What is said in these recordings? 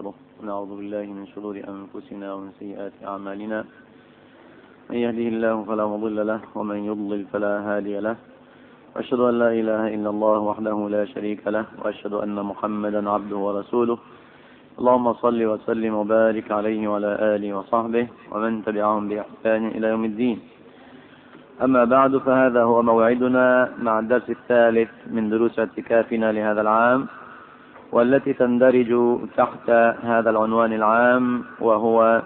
ونستغفره ونعوذ بالله من شرور أنفسنا ومن سيئات أعمالنا. من يهده الله فلا مضل له ومن يضلل فلا هادي له، وأشهد أن لا إله إلا الله وحده لا شريك له، وأشهد أن محمدا عبده ورسوله. اللهم صل وسلم وبارك عليه وعلى آله وصحبه ومن تبعهم بإحسان إلى يوم الدين. أما بعد، فهذا هو موعدنا مع الدرس الثالث من دروس اعتكافنا لهذا العام، والتي تندرج تحت هذا العنوان العام، وهو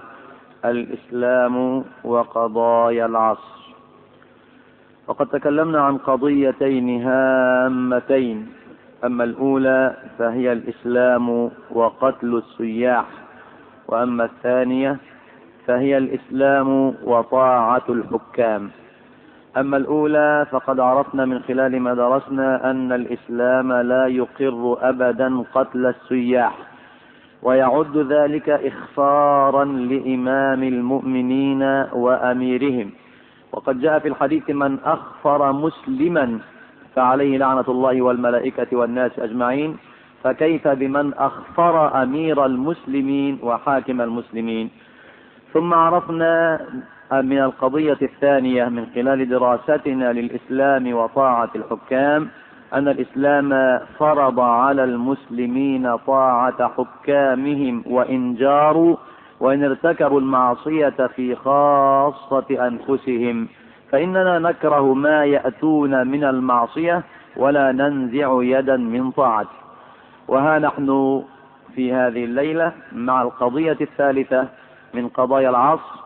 الإسلام وقضايا العصر. وقد تكلمنا عن قضيتين هامتين، أما الأولى فهي الإسلام وقتل السياح، وأما الثانية فهي الإسلام وطاعة الحكام. أما الأولى فقد عرفنا من خلال ما درسنا أن الإسلام لا يقر أبدا قتل السياح، ويعد ذلك إخفارا لإمام المؤمنين وأميرهم. وقد جاء في الحديث: من أخفر مسلما فعليه لعنة الله والملائكة والناس أجمعين، فكيف بمن أخفر أمير المسلمين وحاكم المسلمين. ثم عرفنا من القضية الثانية من خلال دراستنا للإسلام وطاعة الحكام أن الإسلام فرض على المسلمين طاعة حكامهم وإن جاروا وإن ارتكبوا المعصية في خاصة أنفسهم، فإننا نكره ما يأتون من المعصية ولا ننزع يدا من طاعته. وها نحن في هذه الليلة مع القضية الثالثة من قضايا العصر،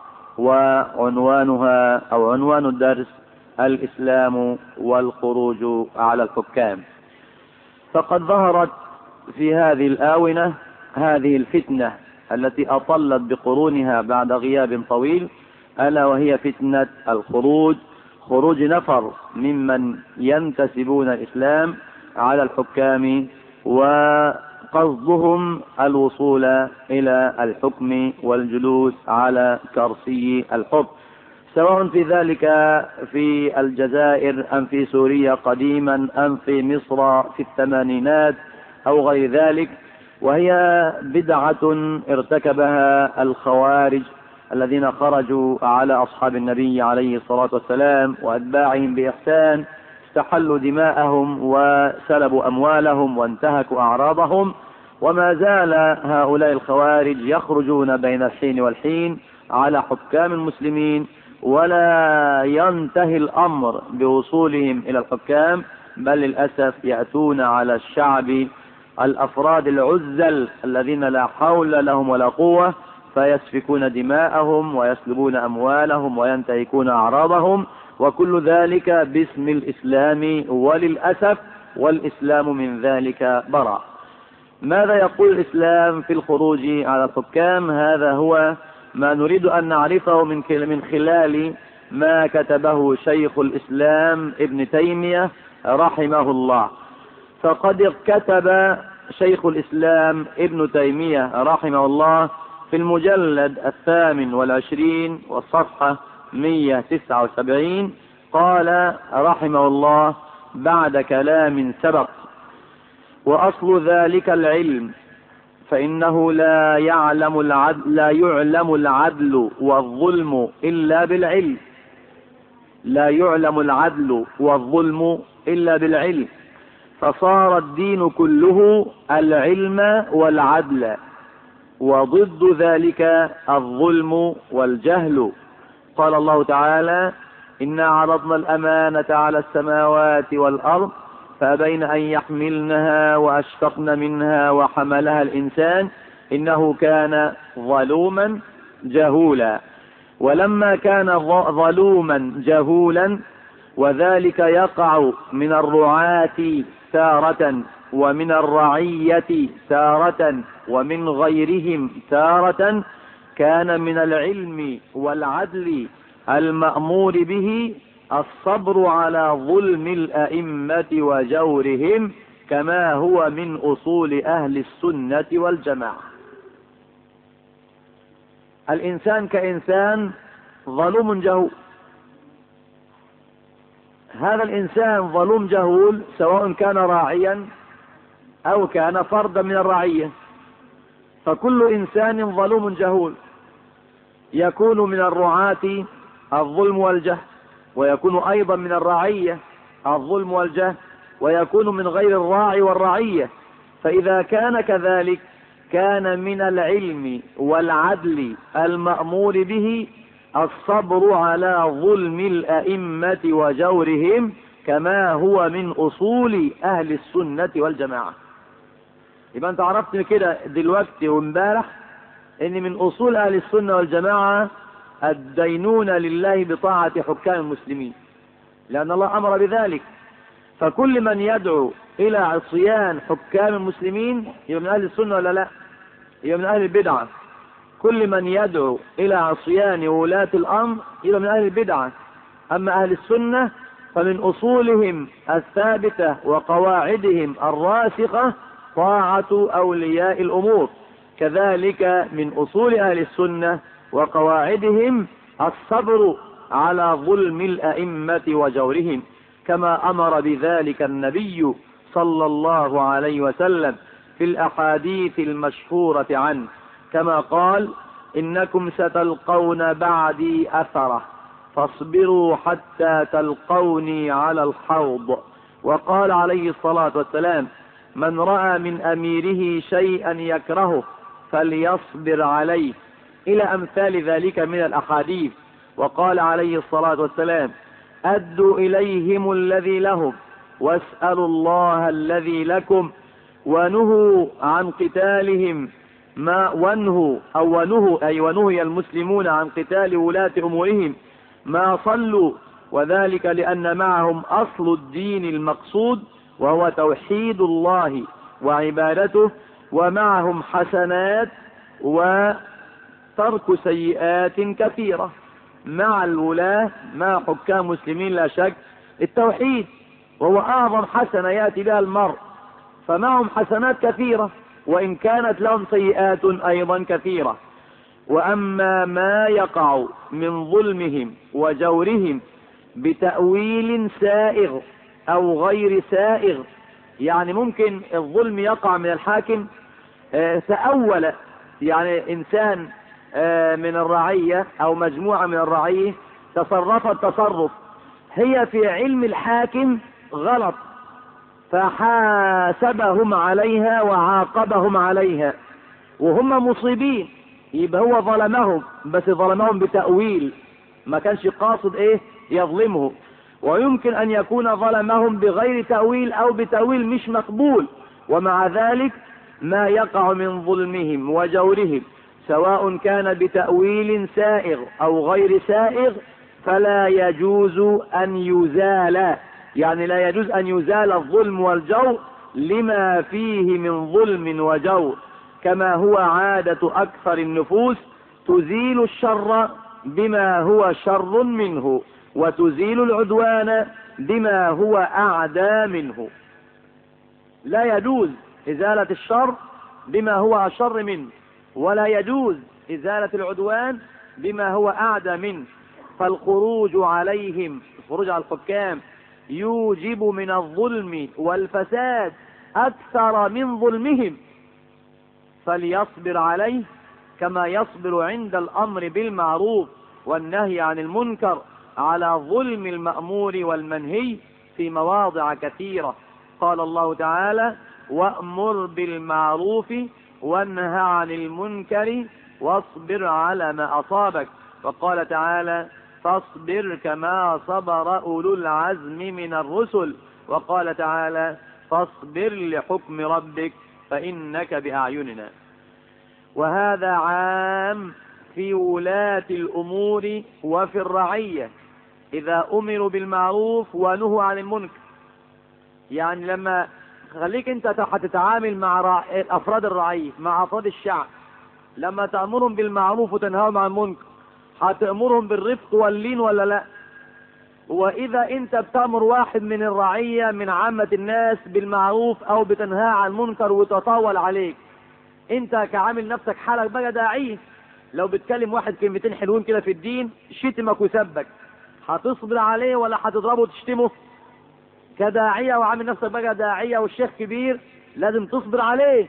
وعنوانها أو عنوان الدرس الإسلام والخروج على الحكام. فقد ظهرت في هذه الآونة هذه الفتنة التي أطلت بقرونها بعد غياب طويل، ألا وهي فتنة الخروج، خروج نفر ممن ينتسبون الإسلام على الحكام، وقصدهم الوصول إلى الحكم والجلوس على كرسي الحكم، سواء في ذلك في الجزائر أم في سوريا قديما أم في مصر في الثمانينات أو غير ذلك. وهي بدعة ارتكبها الخوارج الذين خرجوا على أصحاب النبي عليه الصلاة والسلام وأتباعهم بإحسان، استحلوا دماءهم وسلبوا أموالهم وانتهكوا أعراضهم. وما زال هؤلاء الخوارج يخرجون بين الحين والحين على حكام المسلمين، ولا ينتهي الأمر بوصولهم إلى الحكام، بل للأسف يأتون على الشعب الأفراد العزل الذين لا حول لهم ولا قوة، فيسفكون دماءهم ويسلبون أموالهم وينتهكون أعراضهم، وكل ذلك باسم الإسلام، وللأسف والإسلام من ذلك برأ. ماذا يقول الإسلام في الخروج على الحكام؟ هذا هو ما نريد أن نعرفه من خلال ما كتبه شيخ الإسلام ابن تيمية رحمه الله. فقد كتب شيخ الإسلام ابن تيمية رحمه الله في المجلد 28 والصفحة 179 قال رحمه الله بعد كلام سبق: وأصل ذلك العلم، فإنه لا يعلم العدل والظلم إلا بالعلم. لا يعلم العدل والظلم إلا بالعلم، فصار الدين كله العلم والعدل، وضد ذلك الظلم والجهل. قال الله تعالى: إنا عرضنا الأمانة على السماوات والأرض فأبين أن يحملنها وأشفقن منها وحملها الإنسان إنه كان ظلوما جهولا. ولما كان ظلوما جهولا، وذلك يقع من الرعاة تارة ومن الرعية تارة ومن غيرهم تارة، كان من العلم والعدل المأمور به الصبر على ظلم الأئمة وجورهم، كما هو من أصول أهل السنة والجماعة. الإنسان كإنسان ظلوم جهول. هذا الإنسان ظلوم جهول سواء كان راعيا أو كان فردا من الرعية، فكل إنسان ظلوم جهول، يكون من الرعاة الظلم والجهل، ويكون أيضا من الرعية الظلم والجهل، ويكون من غير الراعي والرعية. فإذا كان كذلك كان من العلم والعدل المأمور به الصبر على ظلم الأئمة وجورهم، كما هو من أصول أهل السنة والجماعة. يبقى أنت عرفت كده دلوقتي وامبارح إن من أصول أهل السنة والجماعة الدينون لله بطاعة حكام المسلمين، لأن الله أمر بذلك. فكل من يدعو إلى عصيان حكام المسلمين يبقى من أهل السنة ولا لا؟ يبقى من أهل البدعة. كل من يدعو إلى عصيان ولاة الأمر يبقى من أهل البدعة. أما أهل السنة فمن أصولهم الثابتة وقواعدهم الراسخة طاعة أولياء الأمور. كذلك من أصول أهل السنة وقواعدهم الصبر على ظلم الأئمة وجورهم، كما أمر بذلك النبي صلى الله عليه وسلم في الأحاديث المشهورة عنه، كما قال: إنكم ستلقون بعدي أثرة فاصبروا حتى تلقوني على الحوض. وقال عليه الصلاة والسلام: من رأى من أميره شيئا يكرهه فليصبر عليه، إلى أمثال ذلك من الأحاديث. وقال عليه الصلاة والسلام: أدوا إليهم الذي لهم واسألوا الله الذي لكم، ونهوا عن قتالهم ونهي المسلمون عن قتال ولاة أمورهم ما صلوا، وذلك لأن معهم أصل الدين المقصود وهو توحيد الله وعبادته، ومعهم حسنات وترك سيئات كثيرة. مع الولاة مع حكام مسلمين لا شك التوحيد، وهو أعظم حسنة يأتي بها المرء، فمعهم حسنات كثيرة وإن كانت لهم سيئات أيضا كثيرة. وأما ما يقع من ظلمهم وجورهم بتأويل سائغ أو غير سائغ، يعني ممكن الظلم يقع من الحاكم تأول، يعني إنسان من الرعية أو مجموعة من الرعية تصرفت تصرف هي في علم الحاكم غلط، فحاسبهم عليها وعاقبهم عليها وهم مصيبين، يبقى هو ظلمهم، بس ظلمهم بتأويل، ما كانش قاصد يظلمه. ويمكن أن يكون ظلمهم بغير تأويل أو بتأويل مش مقبول، ومع ذلك ما يقع من ظلمهم وجورهم سواء كان بتأويل سائغ أو غير سائغ فلا يجوز أن يزال، يعني لا يجوز أن يزال الظلم والجور لما فيه من ظلم وجور، كما هو عادة أكثر النفوس تزيل الشر بما هو شر منه، وتزيل العدوان بما هو أعدى منه. لا يجوز إزالة الشر بما هو أشر منه، ولا يجوز إزالة العدوان بما هو أعدى منه. فالخروج عليهم، الخروج على الحكام، يوجب من الظلم والفساد أكثر من ظلمهم، فليصبر عليه كما يصبر عند الأمر بالمعروف والنهي عن المنكر على ظلم المأمور والمنهي في مواضع كثيرة. قال الله تعالى: وأمر بالمعروف وانهى عن المنكر واصبر على ما أصابك. وقال تعالى: فاصبر كما صبر أولو العزم من الرسل. وقال تعالى: فاصبر لحكم ربك فإنك بأعيننا. وهذا عام في ولاة الأمور وفي الرعية إذا أمروا بالمعروف ونهوا عن المنكر. يعني لما خليك انت هتتعامل مع أفراد الرعية، مع أفراد الشعب، لما تأمرهم بالمعروف وتنهاهم عن المنكر هتأمرهم بالرفق واللين ولا لا؟ وإذا انت بتأمر واحد من الرعية من عامة الناس بالمعروف أو بتنهى عن المنكر وتطاول عليك، انت كعامل نفسك حالك بقى داعية. لو بتكلم واحد كلمتين حلوين كده في الدين شتمك وسبك، هتصبر عليه ولا هتضربه وتشتمه؟ كداعية وعامل نفسك بقى داعية والشيخ كبير لازم تصبر عليه.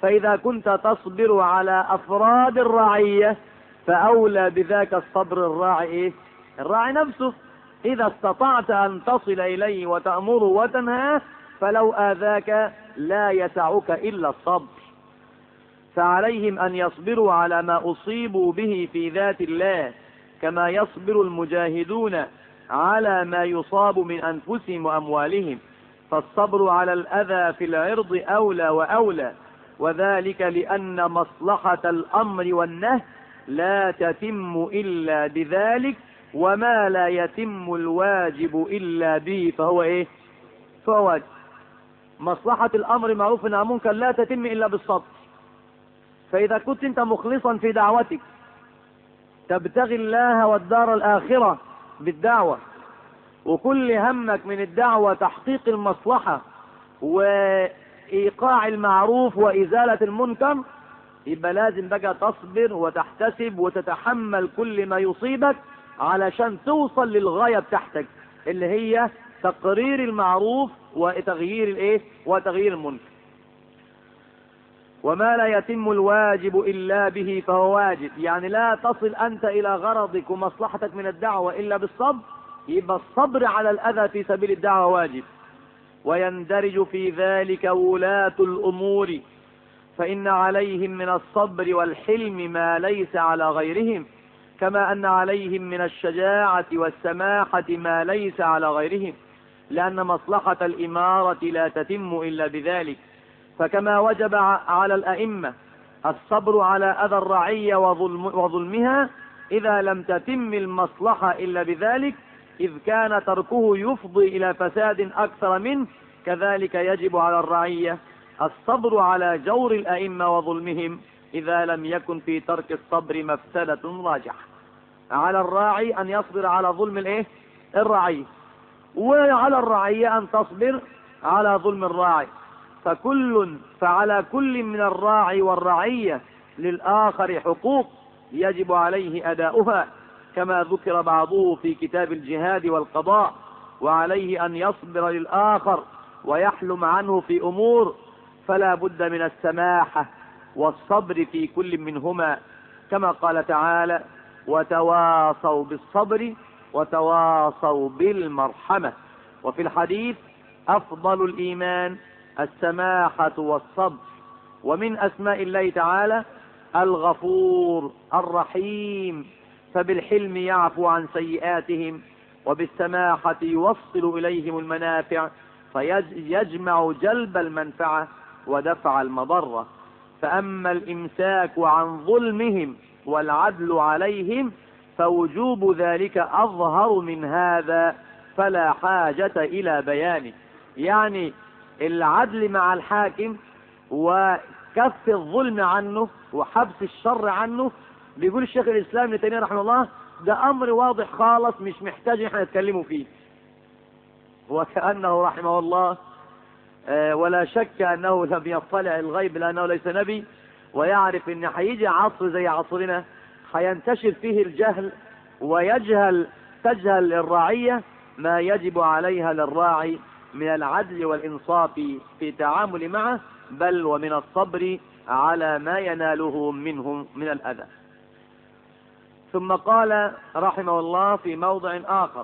فإذا كنت تصبر على أفراد الرعية فأولى بذاك الصبر الراعي إيه؟ الراعي نفسه. إذا استطعت أن تصل إليه وتأمره وتنهاه فلو آذاك لا يسعك إلا الصبر. فعليهم أن يصبروا على ما أصيبوا به في ذات الله كما يصبر المجاهدون على ما يصاب من أنفسهم وأموالهم. فالصبر على الأذى في العرض أولى وأولى، وذلك لأن مصلحة الأمر والنهي لا تتم إلا بذلك، وما لا يتم الواجب إلا به فهو إيه؟ فهو واجب. مصلحة الأمر معروف أنها منكر لا تتم إلا بالصبر. فإذا كنت أنت مخلصا في دعوتك تبتغي الله والدار الآخرة بالدعوة، وكل همك من الدعوة تحقيق المصلحة وإيقاع المعروف وإزالة المنكر، يبقى لازم بقى تصبر وتحتسب وتتحمل كل ما يصيبك علشان توصل للغاية بتاعتك اللي هي تقرير المعروف وتغيير الايه؟ وتغيير المنكر. وما لا يتم الواجب إلا به فهو واجب، يعني لا تصل أنت إلى غرضك ومصلحتك من الدعوة إلا بالصبر، يبقى الصبر على الأذى في سبيل الدعوة واجب. ويندرج في ذلك ولاة الأمور، فإن عليهم من الصبر والحلم ما ليس على غيرهم، كما أن عليهم من الشجاعة والسماحة ما ليس على غيرهم، لأن مصلحة الإمارة لا تتم إلا بذلك. فكما وجب على الأئمة الصبر على أذى الرعية وظلمها إذا لم تتم المصلحة إلا بذلك، إذ كان تركه يفضي إلى فساد أكثر منه، كذلك يجب على الرعية الصبر على جور الأئمة وظلمهم إذا لم يكن في ترك الصبر مفسدة راجحة. على الراعي أن يصبر على ظلم الايه؟ الرعية، وعلى الرعية أن تصبر على ظلم الراعي. فعلى كل من الراعي والرعية للآخر حقوق يجب عليه أداؤها، كما ذكر بعضه في كتاب الجهاد والقضاء. وعليه أن يصبر للآخر ويحلم عنه في أمور، فلا بد من السماحة والصبر في كل منهما، كما قال تعالى: وتواصوا بالصبر وتواصوا بالمرحمة. وفي الحديث: أفضل الإيمان السماحة والصبر. ومن أسماء الله تعالى الغفور الرحيم، فبالحلم يعفو عن سيئاتهم، وبالسماحة يوصل إليهم المنافع، فيجمع جلب المنفعة ودفع المضرة. فأما الإمساك عن ظلمهم والعدل عليهم فوجوب ذلك أظهر من هذا، فلا حاجة إلى بيانه. يعني العدل مع الحاكم وكف الظلم عنه وحبس الشر عنه، بيقول الشيخ الإسلام ابن تيمية رحمه الله ده أمر واضح خالص مش محتاج احنا نتكلموا فيه. وكأنه رحمه الله ولا شك أنه لم يطلع الغيب لأنه ليس نبي، ويعرف أن هيجي عصر زي عصرنا هينتشر فيه الجهل تجهل الرعية ما يجب عليها للراعي من العدل والإنصاف في تعامل معه، بل ومن الصبر على ما يناله منهم من الأذى. ثم قال رحمه الله في موضع آخر: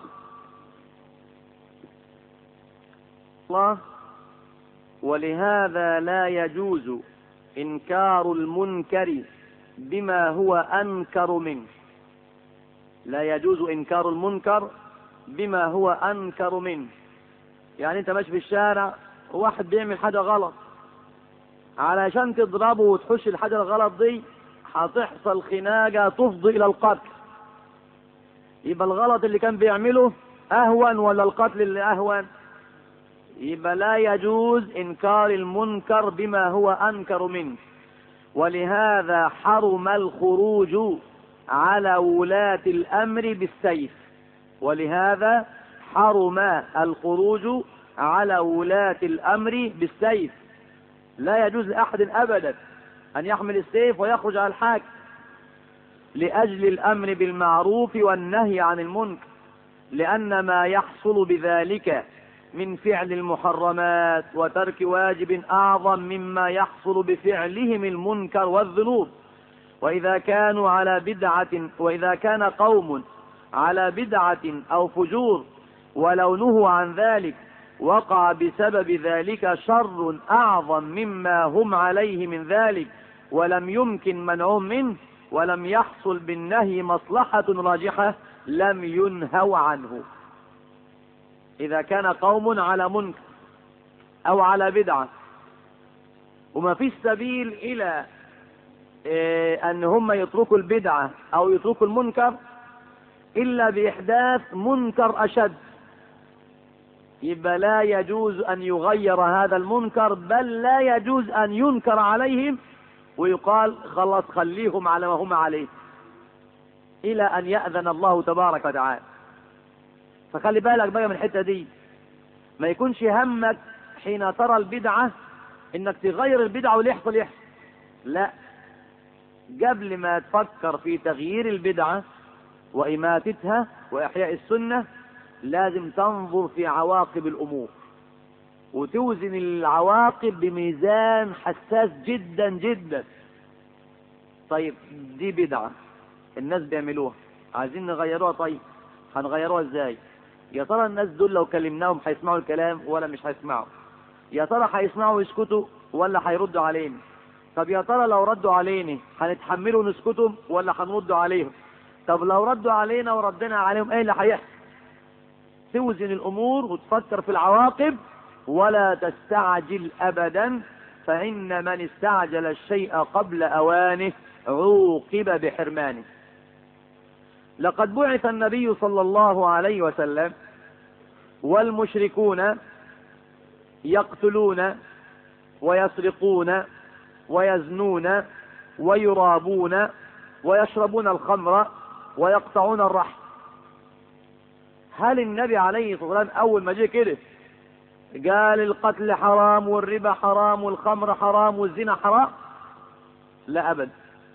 ولهذا لا يجوز إنكار المنكر بما هو أنكر منه. لا يجوز إنكار المنكر بما هو أنكر منه. يعني أنت ماشي في الشارع وواحد بيعمل حاجة غلط، علشان تضربه وتحش الحاجة الغلط دي هتحصل خناقة تفضي إلى القتل، يبقى الغلط اللي كان بيعمله أهون ولا القتل اللي أهون؟ يبقى لا يجوز إنكار المنكر بما هو أنكر منه. ولهذا حرم الخروج على ولاة الأمر بالسيف. ولهذا حرم الخروج على ولاة الأمر بالسيف. لا يجوز لأحد أبدا أن يحمل السيف ويخرج على الحاكم لأجل الأمر بالمعروف والنهي عن المنكر، لأن ما يحصل بذلك من فعل المحرمات وترك واجب أعظم مما يحصل بفعلهم المنكر والذنوب. وإذا كان قوم على بدعة أو فجور ولو نهوا عن ذلك وقع بسبب ذلك شر أعظم مما هم عليه من ذلك ولم يمكن منعهم منه ولم يحصل بالنهي مصلحة راجحة لم ينهوا عنه. إذا كان قوم على منكر أو على بدعة وما فيش سبيل إلى أن هم يتركوا البدعة أو يتركوا المنكر إلا بإحداث منكر أشد، يبقى لا يجوز أن يغير هذا المنكر، بل لا يجوز أن ينكر عليهم ويقال خلاص خليهم على ما هم عليه إلى أن يأذن الله تبارك وتعالى. فخلي بالك بقى من الحتة دي، ما يكونش همك حين ترى البدعة إنك تغير البدعة واللي يحصل يحصل، لا، قبل ما تفكر في تغيير البدعة وإماتتها وإحياء السنة لازم تنظر في عواقب الأمور وتوزن العواقب بميزان حساس جدا جدا. طيب دي بدعة الناس بيعملوها، عايزين نغيروها، طيب هنغيروها ازاي؟ يا ترى الناس دول لو كلمناهم هيسمعوا الكلام ولا مش هيسمعوا؟ يا ترى هيسمعوا ويسكتوا ولا هيردوا علينا؟ طب يا ترى لو ردوا علينا هنتحملوا ونسكتهم ولا هنردوا عليهم؟ طب لو ردوا علينا وردنا عليهم ايه اللي هيحصل؟ توزن الامور وتفكر في العواقب ولا تستعجل ابدا، فان من استعجل الشيء قبل اوانه عوقب بحرمانه. لقد بعث النبي صلى الله عليه وسلم والمشركون يقتلون ويسرقون ويزنون ويرابون ويشربون الخمر ويقطعون الرحم. هل النبي عليه الصلاة والسلام أول ما جه كده قال القتل حرام والربا حرام والخمر حرام والزنا حرام؟ لا أبدا.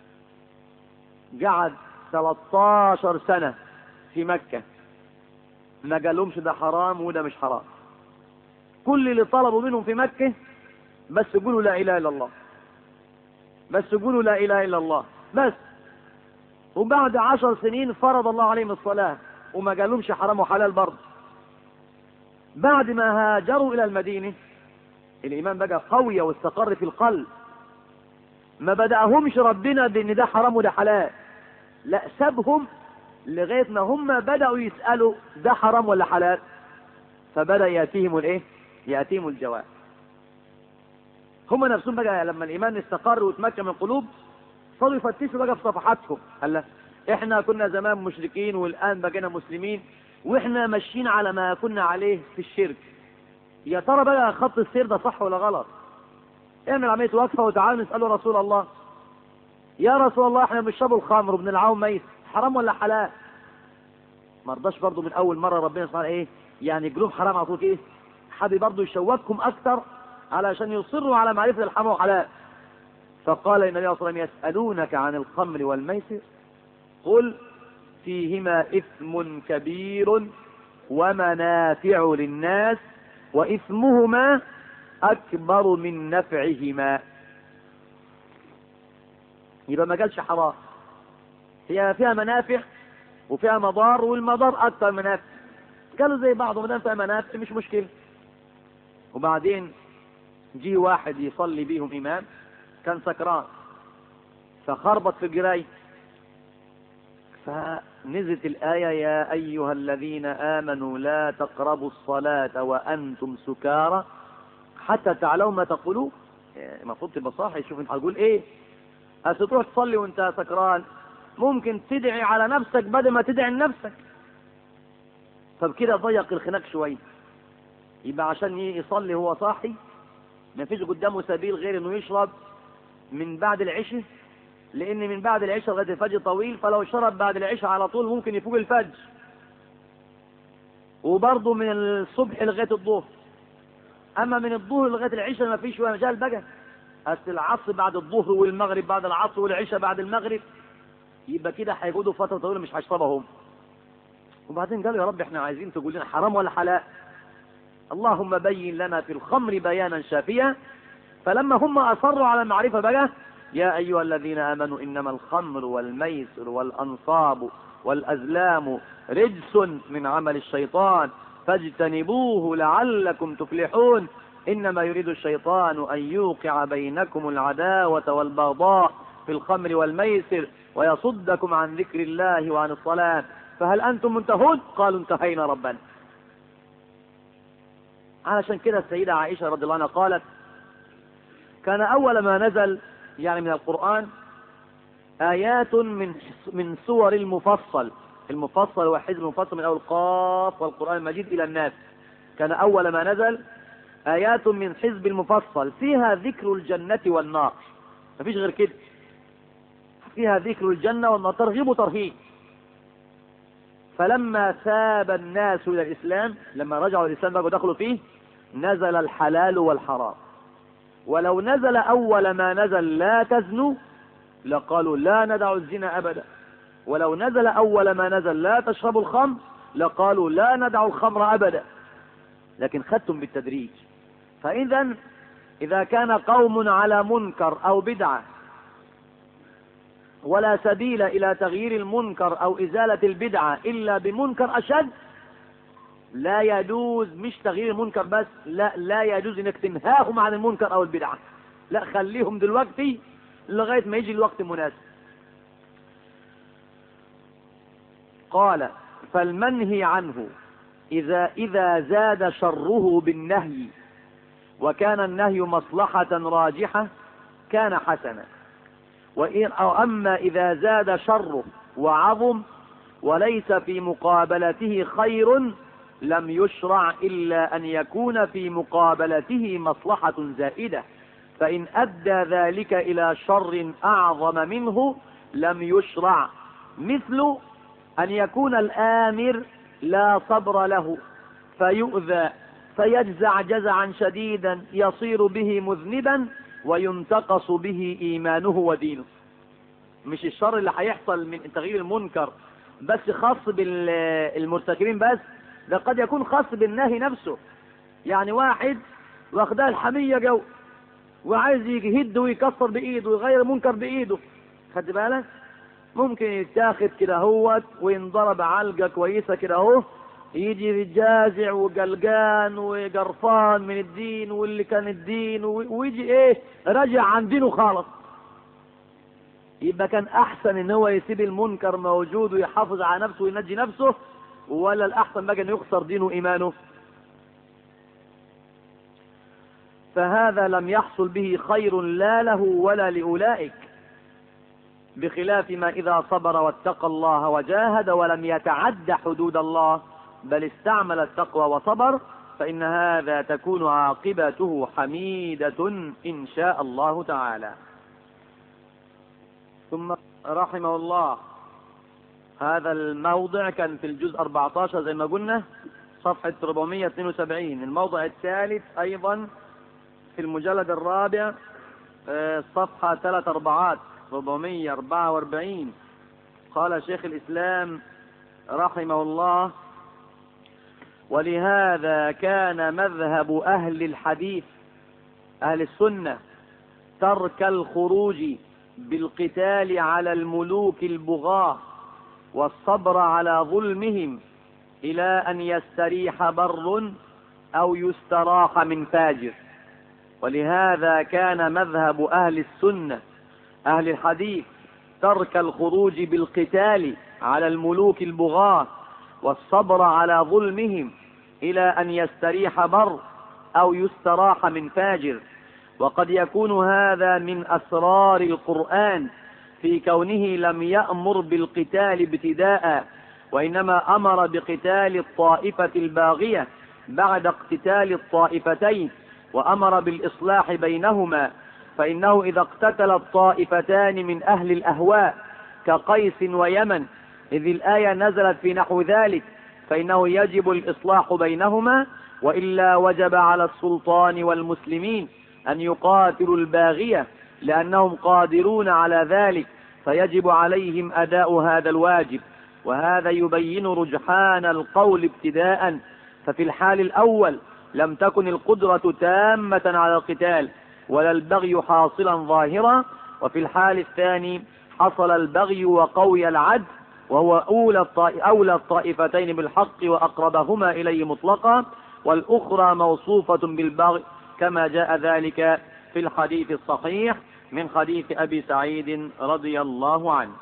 قعد 13 سنة في مكة ما قالهمش ده حرام وده مش حرام. كل اللي طلبوا منهم في مكة بس يقولوا لا إله إلا الله، بس يقولوا لا إله إلا الله بس. وبعد 10 سنين فرض الله عليهم الصلاة وما قالهمش حرام وحلال برضه. بعد ما هاجروا إلى المدينة الإيمان بقى قوي واستقر في القلب، ما بدأهمش ربنا بأن ده حرام وده حلال، لا، سابهم لغاية ما هم بدأوا يسألوا ده حرام ولا حلال، فبدأ يأتيهم الايه؟ يأتيهم الجواب. هم نفسهم بقى لما الإيمان استقر وتمكن من القلوب صاروا يفتشوا بقى في صفحاتهم، قال احنا كنا زمان مشركين والآن بقينا مسلمين واحنا ماشيين على ما كنا عليه في الشرك، يا ترى بقى خط السير ده صح ولا غلط؟ اعمل عملية وقفة وتعالوا نسأله رسول الله، يا رسول الله احنا بنشرب الخمر وبنلعبه ميت، حرام ولا حلال؟ ما رضاش برضه من اول مرة ربنا سبحانه ايه يعني قلوب حرام على طول ايه، حابب برضه يشوكهم اكتر علشان يصروا على معرفة الحرام والحلال. فقال النبي صلى الله عليه وسلم يسألونك عن الخمر والميسر قل فيهما إثم كبير ومنافع للناس وإثمهما أكبر من نفعهما. يبقى ما قالش حرام، هي فيها منافع وفيها مضار، والمضار أكثر منافع، قالوا زي بعض ما دام فيها منافع مش مشكلة. وبعدين جي واحد يصلي بيهم إمام كان سكران فخربط في الجراي، فنزلت الآية يا أيها الذين آمنوا لا تقربوا الصلاة وأنتم سكارى حتى تعلموا ما تقولوا. المفروض تبقى صاحي شوف انت هتقول ايه، اصل تروح تصلي وانت سكران ممكن تدعي على نفسك بدل ما تدعي لنفسك، فبكده ضيق الخناق شويه. يبقى عشان يصلي هو صاحي ما فيش قدامه سبيل غير انه يشرب من بعد العشاء، لان من بعد العشاء لغايه الفجر طويل، فلو شرب بعد العشاء على طول ممكن يفوق الفجر، وبرضه من الصبح لغايه الظهر. اما من الظهر لغايه العشاء ما فيش مجال بقى، اصل العصر بعد الظهر والمغرب بعد العصر والعشاء بعد المغرب، يبقى كده هيقعدوا فتره طويله مش هيشربها هم. وبعدين قالوا يا رب احنا عايزين تقول لنا حرام ولا حلال؟ اللهم بين لنا في الخمر بيانا شافيا. فلما هم أصروا على المعرفة بقى: يا أيها الذين آمنوا إنما الخمر والميسر والأنصاب والأزلام رجس من عمل الشيطان فاجتنبوه لعلكم تفلحون إنما يريد الشيطان أن يوقع بينكم العداوة والبغضاء في الخمر والميسر ويصدكم عن ذكر الله وعن الصلاة فهل أنتم منتهون؟ قالوا انتهينا ربنا. علشان كده السيدة عائشة رضي الله عنها قالت: كان أول ما نزل يعني من القرآن آيات من سور المفصل هو حزب المفصل من أول قاف والقرآن المجيد إلى الناس. كان أول ما نزل آيات من حزب المفصل فيها ذكر الجنة والنار، مفيش غير كده، فيها ذكر الجنة والنار، ترغيب وترهيب. فلما ثاب الناس إلى الإسلام، لما رجعوا الإسلام بقوا دخلوا فيه، نزل الحلال والحرام. ولو نزل أول ما نزل لا تزنوا لقالوا لا ندع الزنا أبدا، ولو نزل أول ما نزل لا تشربوا الخمر لقالوا لا ندع الخمر أبدا، لكن خدتم بالتدريج. إذا كان قوم على منكر أو بدعة ولا سبيل إلى تغيير المنكر أو إزالة البدعة إلا بمنكر أشد، لا يجوز مش تغيير المنكر بس، لا يجوز انك تنهاهم عن المنكر او البدعة، لا خليهم دلوقتي لغاية ما يجي الوقت المناسب. قال: فالمنهي عنه إذا زاد شره بالنهي وكان النهي مصلحة راجحة كان حسنا، أما إذا زاد شره وعظم وليس في مقابلته خير لم يشرع إلا أن يكون في مقابلته مصلحة زائدة، فإن أدى ذلك إلى شر أعظم منه لم يشرع، مثل أن يكون الآمر لا صبر له فيؤذى فيجزع جزعا شديدا يصير به مذنبا وينتقص به إيمانه ودينه. مش الشر اللي هيحصل من تغيير المنكر بس خاص بالمرتكبين بس، ده قد يكون خاص بالنهي نفسه. يعني واحد واخدها الحمية جو وعايز يهد ويكسر بإيده ويغير المنكر بإيده، خد بالك ممكن يتاخد كده هوت وينضرب علقة كويسة كده اهو، يجي جازع وقلقان وقرفان من الدين واللي كان الدين ويجي ايه رجع عن دينه خالص. يبقى كان احسن ان هو يسيب المنكر موجود ويحافظ على نفسه وينجي نفسه، ولا الاحسن بقى انه يخسر دينه وايمانه؟ فهذا لم يحصل به خير لا له ولا لأولئك، بخلاف ما إذا صبر واتقى الله وجاهد ولم يتعد حدود الله بل استعمل التقوى وصبر، فإن هذا تكون عاقبته حميدة إن شاء الله تعالى. ثم رحمه الله، هذا الموضع كان في الجزء 14 زي ما قلنا صفحة 472. الموضع الثالث أيضا في المجلد الرابع صفحة 3 444. قال شيخ الإسلام رحمه الله: ولهذا كان مذهب أهل الحديث أهل السنة ترك الخروج بالقتال على الملوك البغاة والصبر على ظلمهم إلى أن يستريح بر أو يستراح من فاجر. ولهذا كان مذهب أهل السنة أهل الحديث ترك الخروج بالقتال على الملوك البغاة والصبر على ظلمهم إلى أن يستريح بر أو يستراح من فاجر. وقد يكون هذا من أسرار القرآن في كونه لم يأمر بالقتال ابتداء، وإنما أمر بقتال الطائفة الباغية بعد اقتتال الطائفتين، وأمر بالإصلاح بينهما. فإنه إذا اقتتل الطائفتان من أهل الأهواء كقيس ويمن، إذ الآية نزلت في نحو ذلك، فإنه يجب الإصلاح بينهما، وإلا وجب على السلطان والمسلمين أن يقاتلوا الباغية لأنهم قادرون على ذلك، فيجب عليهم أداء هذا الواجب. وهذا يبين رجحان القول ابتداء، ففي الحال الأول لم تكن القدرة تامة على القتال ولا البغي حاصلا ظاهرا، وفي الحال الثاني حصل البغي وقوي العدل، وهو أولى الطائفتين بالحق وأقربهما إليه مطلقا، والأخرى موصوفة بالبغي كما جاء ذلك في الحديث الصحيح من حديث أبي سعيد رضي الله عنه.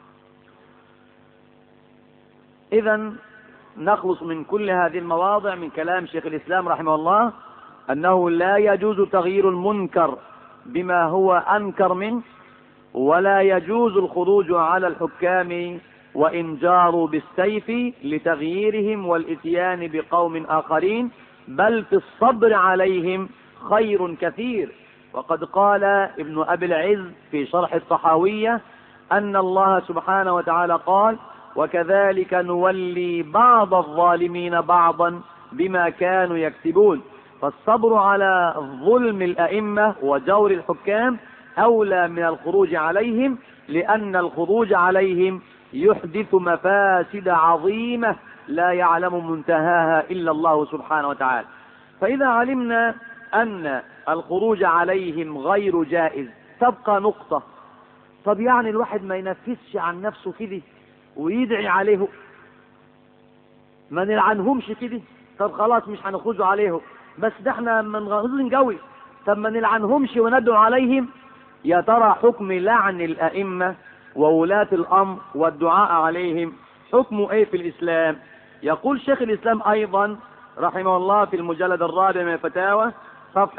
إذن نخلص من كل هذه المواضع من كلام شيخ الإسلام رحمه الله أنه لا يجوز تغيير المنكر بما هو أنكر منه، ولا يجوز الخروج على الحكام وإن جاروا بالسيف لتغييرهم والإتيان بقوم آخرين، بل في الصبر عليهم خير كثير. وقد قال ابن أبي العز في شرح الطحاوية أن الله سبحانه وتعالى قال: وكذلك نولي بعض الظالمين بعضا بما كانوا يكسبون. فالصبر على ظلم الأئمة وجور الحكام أولى من الخروج عليهم، لأن الخروج عليهم يحدث مفاسد عظيمة لا يعلم منتهاها إلا الله سبحانه وتعالى. فإذا علمنا أن الخروج عليهم غير جائز تبقى نقطة: طب يعني الواحد ما ينفسش عن نفسه كده ويدعي عليه؟ ما نلعنهمش كده؟ طب خلاص مش هنخرجوا عليهم، بس ده احنا منغزين قوي، طب ما نلعنهمش وندعو عليهم. يا ترى حكم لعن الأئمة وولاة الأمر والدعاء عليهم حكمه ايه في الإسلام؟ يقول شيخ الإسلام أيضا رحمه الله في المجلد الرابع من الفتاوى صفحة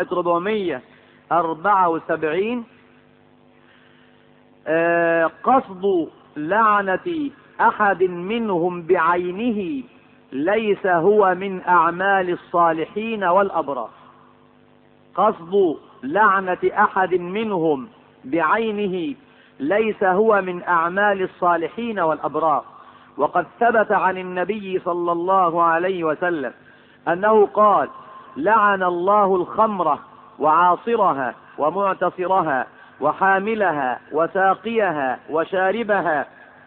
474: قصد لعنة أحد منهم بعينه ليس هو من أعمال الصالحين والأبرار. قصد لعنة أحد منهم بعينه ليس هو من أعمال الصالحين والأبرار. وقد ثبت عن النبي صلى الله عليه وسلم أنه قال: لعن الله الخمرة وعاصرها ومعتصرها وحاملها وساقيها وشاربها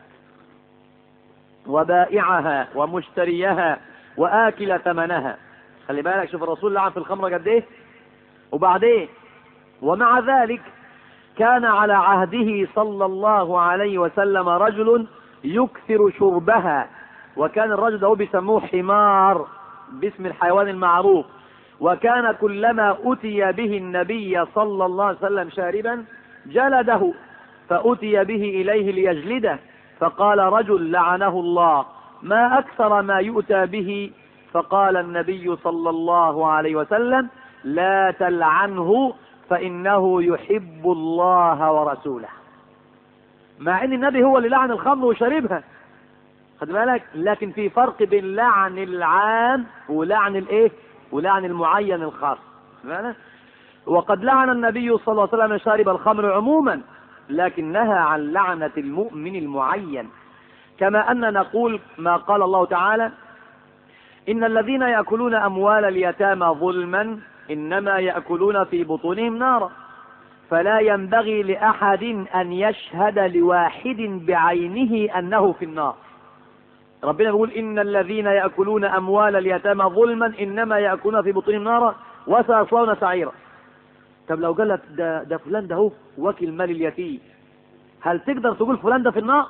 وبائعها ومشتريها وآكل ثمنها. خلي بالك، شوف الرسول لعن في الخمرة قد ايه. وبعدين ومع ذلك كان على عهده صلى الله عليه وسلم رجل يكثر شربها، وكان الرجل ده بيسموه حمار باسم الحيوان المعروف، وكان كلما أتي به النبي صلى الله عليه وسلم شاربا جلده، فأتي به إليه ليجلده، فقال رجل لعنه الله: ما أكثر ما يؤتى به؟ فقال النبي صلى الله عليه وسلم: لا تلعنه فإنه يحب الله ورسوله. مع ان النبي هو اللي لعن الخمر وشربها، خد بالك، لكن في فرق بين لعن العام ولعن الايه ولعن المعين الخاص. وقد لعن النبي صلى الله عليه وسلم شارب الخمر عموما، لكن نهى عن لعنة المؤمن المعين. كما أن نقول ما قال الله تعالى: إن الذين يأكلون أموال اليتامى ظلما إنما يأكلون في بطونهم نارا، فلا ينبغي لأحد أن يشهد لواحد بعينه أنه في النار. ربنا يقول: إن الذين يأكلون أموال اليتامى ظلما إنما يأكلون في بطونهم نارا وسيصلون سعيرا. طب لو قال لك ده فلان ده هو واكل مال اليتيم، هل تقدر تقول فلان ده في النار؟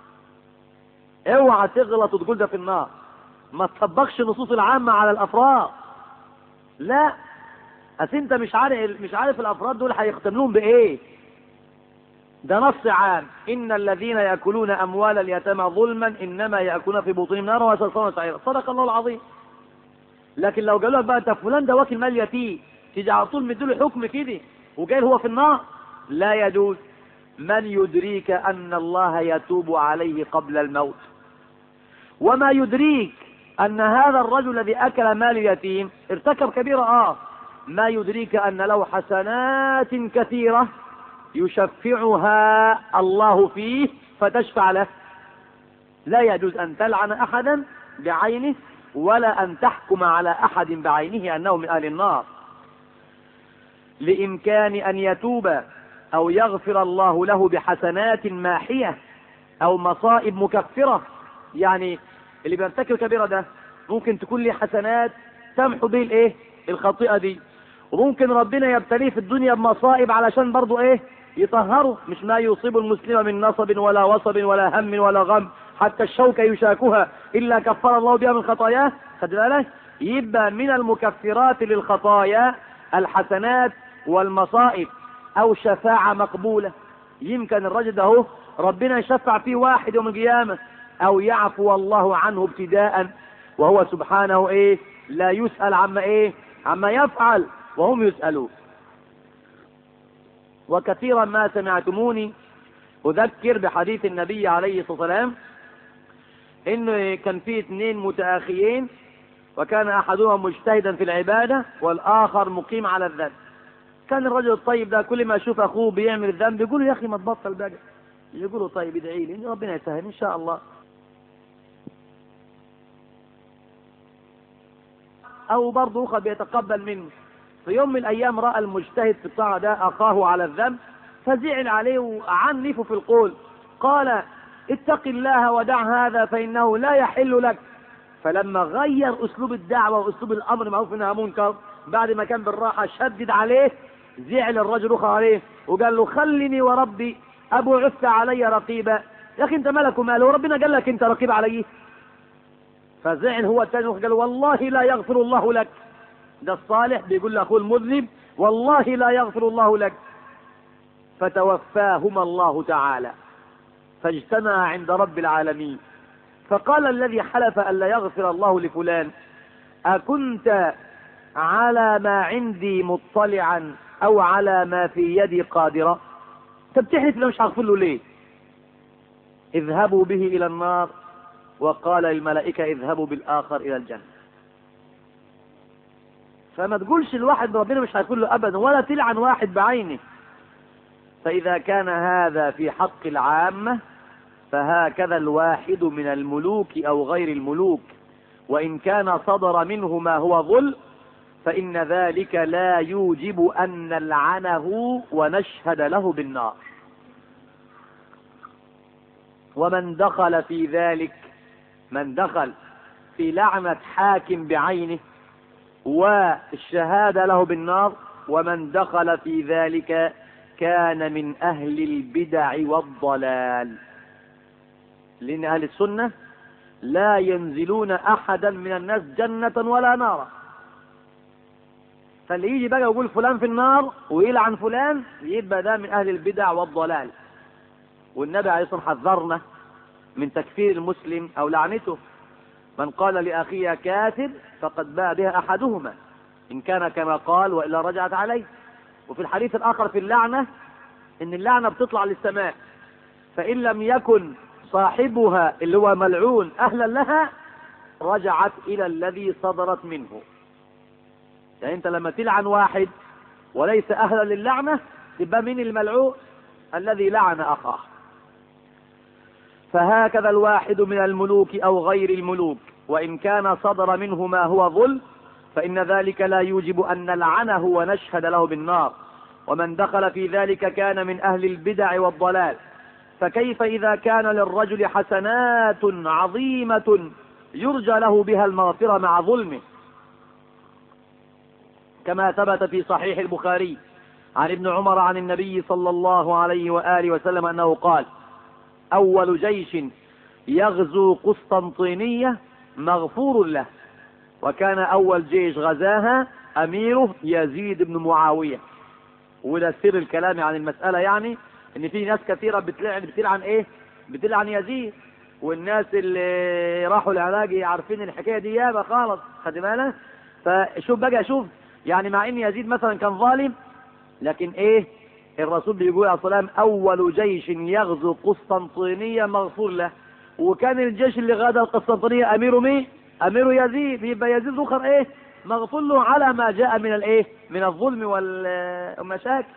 اوعى تغلط وتقول ده في النار. ما تطبقش النصوص العامة على الأفراد، لا، انت مش عارف الأفراد دول هيختملون بإيه. ده نص عام: إن الذين يأكلون أموال اليتامى ظلما إنما يأكلون في بطونهم نارا وسيصلون سعيرا. صدق الله العظيم. لكن لو قالوا لك بقى انت فلان ده واكل مال يتيم، تيجي على طول مديله حكم كده وقال هو في النار، لا يجوز. من يدريك أن الله يتوب عليه قبل الموت؟ وما يدريك أن هذا الرجل الذي أكل مال اليتيم ارتكب كبيرة؟ ما يدريك أن له حسنات كثيرة يشفعها الله فيه فتشفع له. لا يجوز أن تلعن أحدا بعينه، ولا أن تحكم على أحد بعينه أنه من أهل النار. لإمكان أن يتوب أو يغفر الله له بحسنات ماحية أو مصائب مكفرة. يعني اللي بيرتكب كبيرة ده ممكن تكون له حسنات تمحو به الايه الخطيئة دي، وممكن ربنا يبتليه في الدنيا بمصائب علشان برضو ايه يطهره. مش ما يصيب المسلم من نصب ولا وصب ولا هم ولا غم حتى الشوكة يشاكها إلا كفر الله بها من خطاياه. خد بالك؟ يبقى من المكفرات للخطايا الحسنات والمصائب أو شفاعة مقبولة. يمكن الرجل ده هو ربنا يشفع فيه واحد يوم القيامة، أو يعفو الله عنه ابتداء وهو سبحانه ايه لا يسأل عما ايه عما يفعل وهم يسألون. وكثيرا ما سمعتموني أذكر بحديث النبي عليه الصلاة والسلام إنه كان فيه اثنين متآخيين، وكان أحدهما مجتهدا في العبادة والآخر مقيم على الذنب. كان الرجل الطيب ده كل ما يشوف أخوه بيعمل الذنب يقول له يا أخي ما تبطل بقى، يقول له طيب ادعي لي إن ربنا يسهل إن شاء الله. أو برضه أخر بيتقبل منه. في يوم من الأيام رأى المجتهد في الطاعة ده أخاه على الذنب فزعل عليه وعنفه في القول، قال اتق الله ودع هذا فإنه لا يحل لك. فلما غير أسلوب الدعوة وأسلوب الأمر معروف إنها منكر بعد ما كان بالراحة شدد عليه، زعل الرجل أخر عليه وقال له خلني وربي أبعثت علي رقيبا. يا أخي أنت مالك وماله، وربنا قال لك أنت رقيب علي؟ فزعل هو الثاني وقال والله لا يغفر الله لك. ده الصالح بيقول لأخوه المذنب والله لا يغفر الله لك. فتوفاهما الله تعالى فاجتمع عند رب العالمين، فقال الذي حلف أن لا يغفر الله لفلان أكنت على ما عندي مطلعا أو على ما في يدي قادرا؟ طب تحلف لو مش هغفر له ليه؟ اذهبوا به إلى النار وقال للملائكة اذهبوا بالآخر إلى الجنة. فما تقولش الواحد ربنا مش هيغفر له أبدا، ولا تلعن واحد بعينه. فإذا كان هذا في حق العامة فهكذا الواحد من الملوك أو غير الملوك، وإن كان صدر منه ما هو ظلم فإن ذلك لا يوجب أن نلعنه ونشهد له بالنار. ومن دخل في ذلك، من دخل في لعنة حاكم بعينه والشهادة له بالنار، ومن دخل في ذلك كان من أهل البدع والضلال. لأن أهل السنة لا ينزلون أحدا من الناس جنة ولا نارا. فاللي يجي بقى يقول فلان في النار ويلعن فلان يبقى ده من أهل البدع والضلال. والنبي عليه الصلاة والسلام حذرنا من تكفير المسلم أو لعنته. من قال لأخيه كافر فقد باء بها أحدهما إن كان كما قال وإلا رجعت عليه. وفي الحديث الآخر في اللعنة إن اللعنة بتطلع للسماء، فإن لم يكن صاحبها اللي هو ملعون أهلا لها رجعت إلى الذي صدرت منه. يعني أنت لما تلعن واحد وليس أهلا للعنة يبقى من الملعون الذي لعن أخاه. فهكذا الواحد من الملوك أو غير الملوك وإن كان صدر منه ما هو ظلم فإن ذلك لا يوجب أن نلعنه ونشهد له بالنار. ومن دخل في ذلك كان من أهل البدع والضلال. فكيف إذا كان للرجل حسنات عظيمة يرجى له بها المغفرة مع ظلمه، كما ثبت في صحيح البخاري عن ابن عمر عن النبي صلى الله عليه وآله وسلم أنه قال أول جيش يغزو قسطنطينية مغفور له. وكان أول جيش غزاها أميره يزيد بن معاوية. وده سر الكلام عن المسألة، يعني ان في ناس كثيرة بتلعن يزيد، والناس اللي راحوا العراق عارفين الحكاية دي يابا خالص. خد بالك؟ فشوف بقى، شوف يعني مع ان يزيد مثلا كان ظالم لكن الرسول بيقول عليه الصلاة والسلام أول جيش يغزو قسطنطينية مغفور له. وكان الجيش اللي غزا القسطنطينية أميره مين؟ أميره يزيد. يبقى يزيد ذكر مغفور له على ما جاء من من الظلم والمشاكل.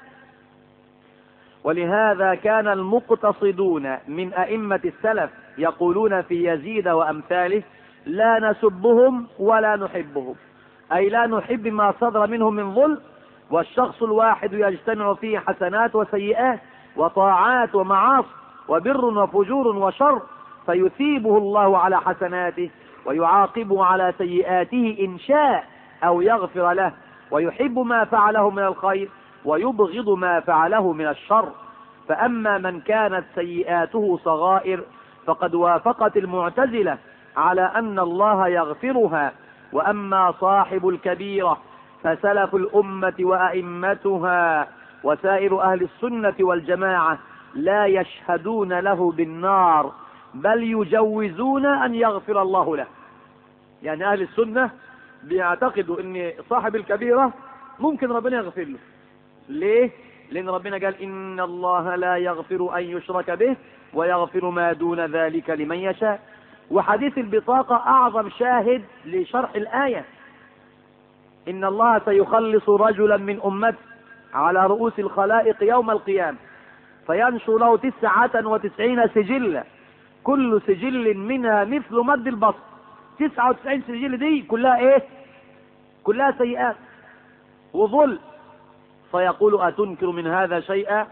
ولهذا كان المقتصدون من أئمة السلف يقولون في يزيد وأمثاله لا نسبهم ولا نحبهم، أي لا نحب ما صدر منهم من ظلم، والشخص الواحد يجتمع فيه حسنات وسيئات وطاعات ومعاصي وبر وفجور وشر، فيثيبه الله على حسناته ويعاقبه على سيئاته إن شاء، أو يغفر له، ويحب ما فعله من الخير ويبغض ما فعله من الشر. فأما من كانت سيئاته صغائر فقد وافقت المعتزلة على أن الله يغفرها. وأما صاحب الكبيرة فسلف الأمة وأئمتها وسائر أهل السنة والجماعة لا يشهدون له بالنار، بل يجوزون أن يغفر الله له. يعني أهل السنة بيعتقدوا أن صاحب الكبيرة ممكن ربنا يغفر له. ليه؟ لأن ربنا قال إن الله لا يغفر أن يشرك به ويغفر ما دون ذلك لمن يشاء. وحديث البطاقة أعظم شاهد لشرح الآية. إن الله سيخلص رجلا من أمته على رؤوس الخلائق يوم القيامة فينشر له 99 سجلا، كل سجل منها مثل مد البصر. 99 سجل دي كلها ايه؟ كلها سيئات وظلم. فيقول أتنكر من هذا شيئا؟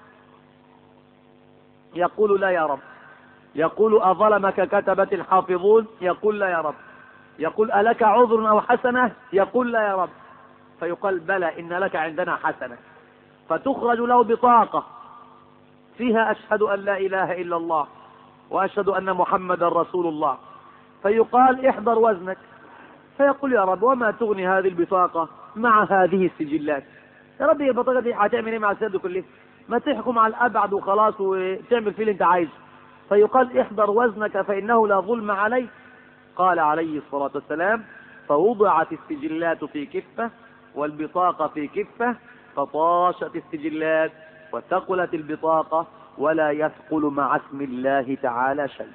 يقول لا يا رب. يقول أظلمك كتبة الحافظون؟ يقول لا يا رب. يقول ألك عذر أو حسنة؟ يقول لا يا رب. فيقال بلى إن لك عندنا حسنة. فتخرج له بطاقة فيها أشهد أن لا إله إلا الله وأشهد أن محمد رسول الله. فيقال احضر وزنك. فيقول يا رب وما تغني هذه البطاقة مع هذه السجلات؟ يا رب هي البطاقة دي هتعمل ايه مع السيد كله؟ ما تحكم على الأبعد وخلاص وتعمل فيه اللي انت عايزه. فيقال احضر وزنك فإنه لا ظلم عليك. قال عليه الصلاة والسلام فوضعت السجلات في كفة والبطاقة في كفة فطاشت السجلات وثقلت البطاقة ولا يثقل مع اسم الله تعالى شيء.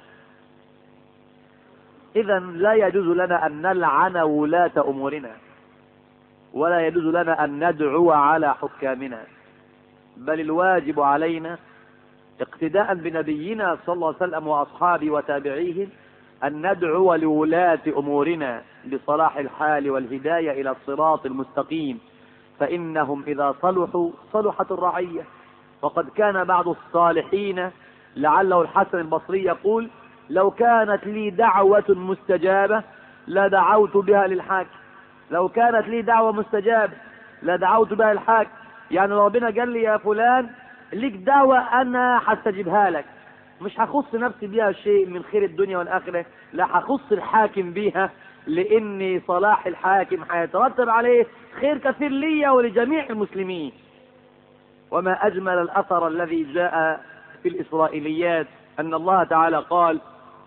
إذا لا يجوز لنا أن نلعن ولاة أمورنا، ولا يجوز لنا أن ندعو على حكامنا، بل الواجب علينا اقتداء بنبينا صلى الله عليه وسلم وأصحابه وتابعيه أن ندعو لولاة أمورنا بصلاح الحال والهداية إلى الصراط المستقيم، فإنهم إذا صلحوا صلحت الرعية. وقد كان بعض الصالحين لعله الحسن البصري يقول لو كانت لي دعوة مستجابة لدعوت بها للحاكم. لو كانت لي دعوة مستجابة لدعوت بها للحاكم. يعني ربنا قال لي يا فلان ليك دعوة أنا هستجيبها لك، مش هخص نفسي بيها شيء من خير الدنيا والآخرة، لا هخص الحاكم بيها، لأن صلاح الحاكم هيترتب عليه خير كثير لي ولجميع المسلمين. وما أجمل الأثر الذي جاء في الإسرائيليات أن الله تعالى قال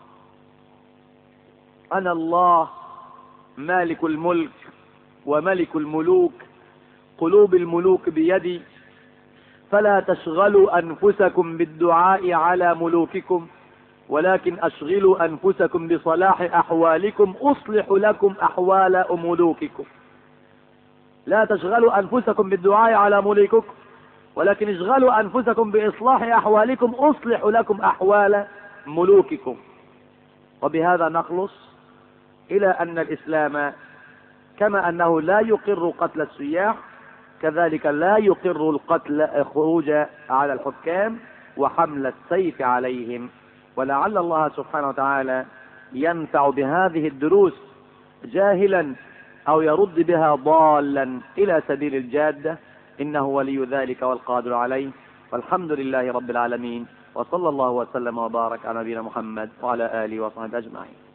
أنا الله مالك الملك وملك الملوك قلوب الملوك بيدي فلا تشغلوا أنفسكم بالدعاء على ملوككم ولكن أشغلوا أنفسكم بصلاح أحوالكم أصلح لكم أحوال ملوككم. لا تشغلوا أنفسكم بالدعاء على ملوككم ولكن اشغلوا أنفسكم بإصلاح أحوالكم أصلح لكم أحوال ملوككم. وبهذا نخلص إلى أن الإسلام كما أنه لا يقر قتل السياح كذلك لا يقر القتل خروج على الحكام وحمل السيف عليهم. ولعل الله سبحانه وتعالى ينفع بهذه الدروس جاهلا أو يرد بها ضالا إلى سبيل الجادة، إنه ولي ذلك والقادر عليه. والحمد لله رب العالمين، وصلى الله وسلم وبارك على نبينا محمد وعلى آله وصحبه أجمعين.